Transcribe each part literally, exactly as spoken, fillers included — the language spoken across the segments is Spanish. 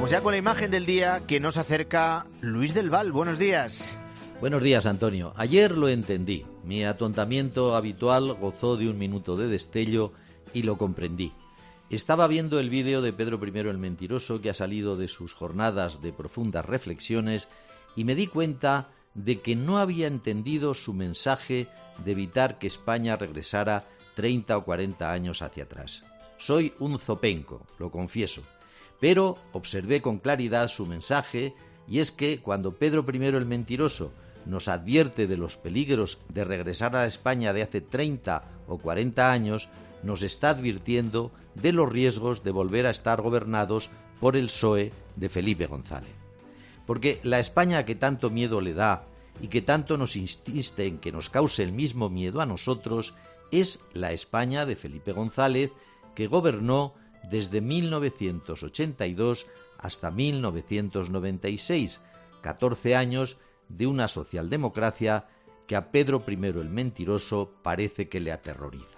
Vamos ya con la imagen del día que nos acerca Luis del Val. Buenos días. Buenos días, Antonio. Ayer lo entendí. Mi atontamiento habitual gozó de un minuto de destello y lo comprendí. Estaba viendo el vídeo de Pedro primero el Mentiroso, que ha salido de sus jornadas de profundas reflexiones, y me di cuenta de que no había entendido su mensaje de evitar que España regresara treinta o cuarenta años hacia atrás. Soy un zopenco, lo confieso, pero observé con claridad su mensaje, y es que cuando Pedro primero el Mentiroso nos advierte de los peligros de regresar a la España de hace treinta o cuarenta años, nos está advirtiendo de los riesgos de volver a estar gobernados por el P S O E de Felipe González. Porque la España que tanto miedo le da y que tanto nos insiste en que nos cause el mismo miedo a nosotros es la España de Felipe González, que gobernó desde mil novecientos ochenta y dos hasta mil novecientos noventa y seis, catorce años de una socialdemocracia que a Pedro primero el Mentiroso parece que le aterroriza.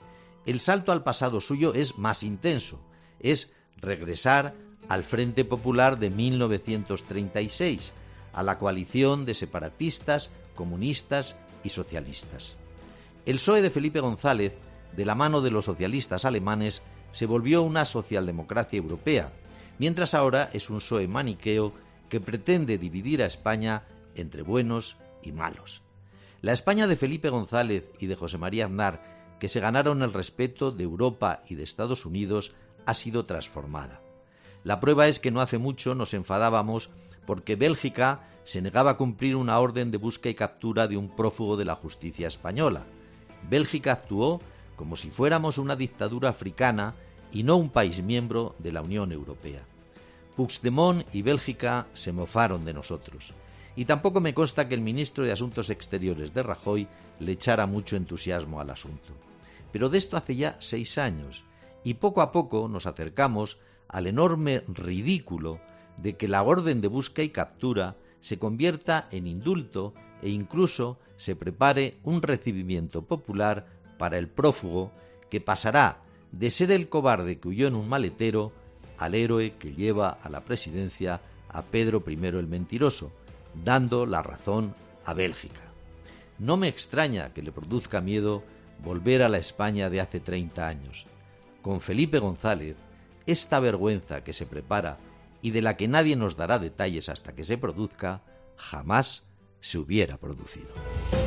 El salto al pasado suyo es más intenso, es regresar al Frente Popular de mil novecientos treinta y seis, a la coalición de separatistas, comunistas y socialistas. El P S O E de Felipe González, de la mano de los socialistas alemanes, se volvió una socialdemocracia europea, mientras ahora es un P S O E maniqueo que pretende dividir a España entre buenos y malos. La España de Felipe González y de José María Aznar, que se ganaron el respeto de Europa y de Estados Unidos, ha sido transformada. La prueba es que no hace mucho nos enfadábamos porque Bélgica se negaba a cumplir una orden de busca y captura de un prófugo de la justicia española. Bélgica actuó como si fuéramos una dictadura africana y no un país miembro de la Unión Europea. Puigdemont y Bélgica se mofaron de nosotros. Y tampoco me consta que el ministro de Asuntos Exteriores de Rajoy le echara mucho entusiasmo al asunto. Pero de esto hace ya seis años, y poco a poco nos acercamos al enorme ridículo de que la orden de busca y captura se convierta en indulto e incluso se prepare un recibimiento popular para el prófugo que pasará de ser el cobarde que huyó en un maletero al héroe que lleva a la presidencia a Pedro primero el Mentiroso, dando la razón a Bélgica. No me extraña que le produzca miedo volver a la España de hace treinta años. Con Felipe González, esta vergüenza que se prepara y de la que nadie nos dará detalles hasta que se produzca, jamás se hubiera producido.